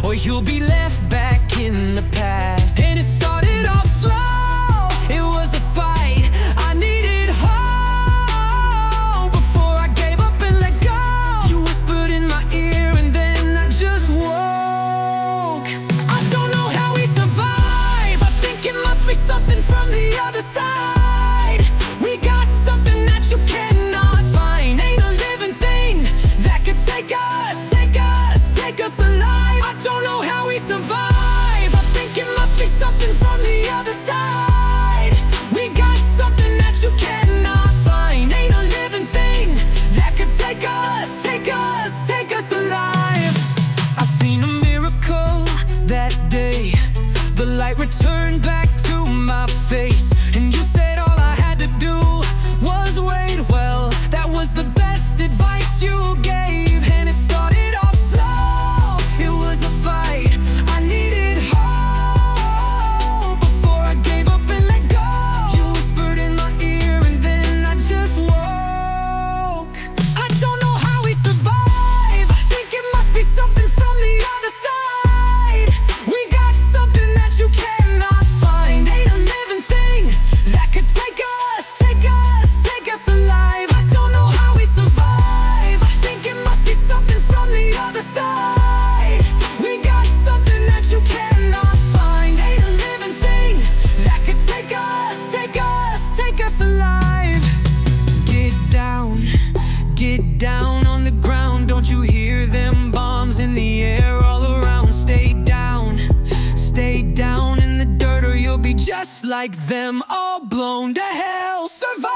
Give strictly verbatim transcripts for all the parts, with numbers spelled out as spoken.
or you'll be left back in the past. And it started off slow, it was a fight. I needed hope before I gave up and let go. You whispered in my ear and then I just woke. I don't know how we survive, I think it must be something from the other side. We got something that you cannot find. Ain't a living thing that could take us, take us, take us alive. I don't know how we survive, I think it must be something from the other side. We got something that you cannot find. Ain't a living thing that could take us, take us, take us alive. I seen a miracle that day. The light returned back to my face, and you said all I had to do was wait. Well, that was the best advice you gave. And it started off slow, it was a fight. I needed hope before I gave up and let go. You whispered in my ear and then I just woke. I don't know how we survive, I think it must be something from the other side. We got something that you cannot find. Ain't a living thing that could take us, take us, take us alive. I don't know how we survive, I think it must be something from the other side. We got something that you cannot find. Ain't a living thing that could take us, take us, take us alive. Get down, get down on the ground. Don't you hear them bombs in the air all around? Stay down, stay down in the dirt, or you'll be just like them, all blown to hell. Survive,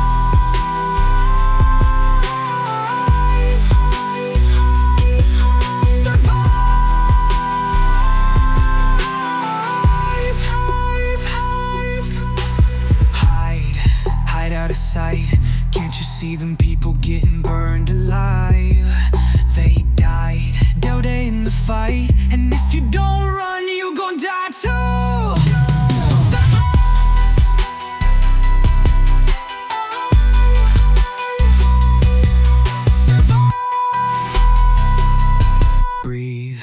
survive. Hide, hide out of sight. Can't you see them people getting burned alive? They died, down in the fight. And if you don't run, you gon' die too. Breathe,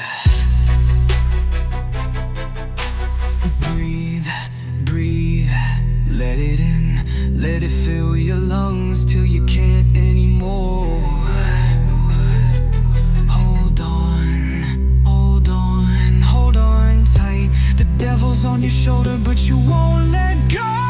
breathe, breathe. Let it in, let it fill your lungs till you can't anymore. Hold on, hold on, hold on tight. The devil's on your shoulder, but you won't let go.